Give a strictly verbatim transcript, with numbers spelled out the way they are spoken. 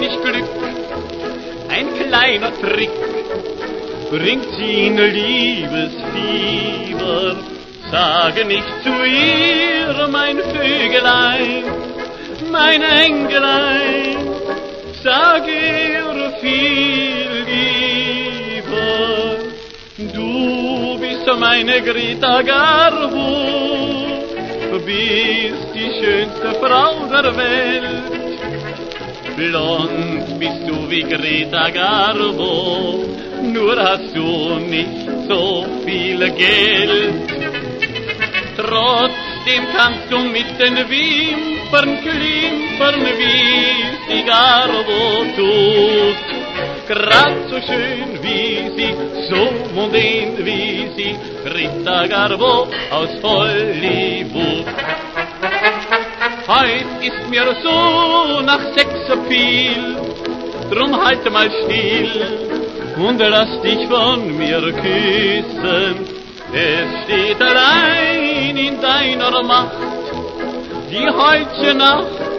wenig Glück, ein kleiner Trick bringt sie in Liebesfieber. Sage nicht zu ihr, mein Vögelein, mein Engelein, sag ihr viel lieber. Du bist meine Greta Garbo, bist die schönste Frau der Welt. Blond bist du wie Greta Garbo, nur hast du nicht so viel Geld. Trotzdem kannst du mit den Wimpern klimpern, wie die Garbo tut. Grad so schön wie sie, so mondän wie sie, Greta Garbo aus Hollywood. Heut ist mir so nach Sex so viel, drum halte mal still und lass dich von mir küssen. Es steht allein in deiner Macht, die heutige Nacht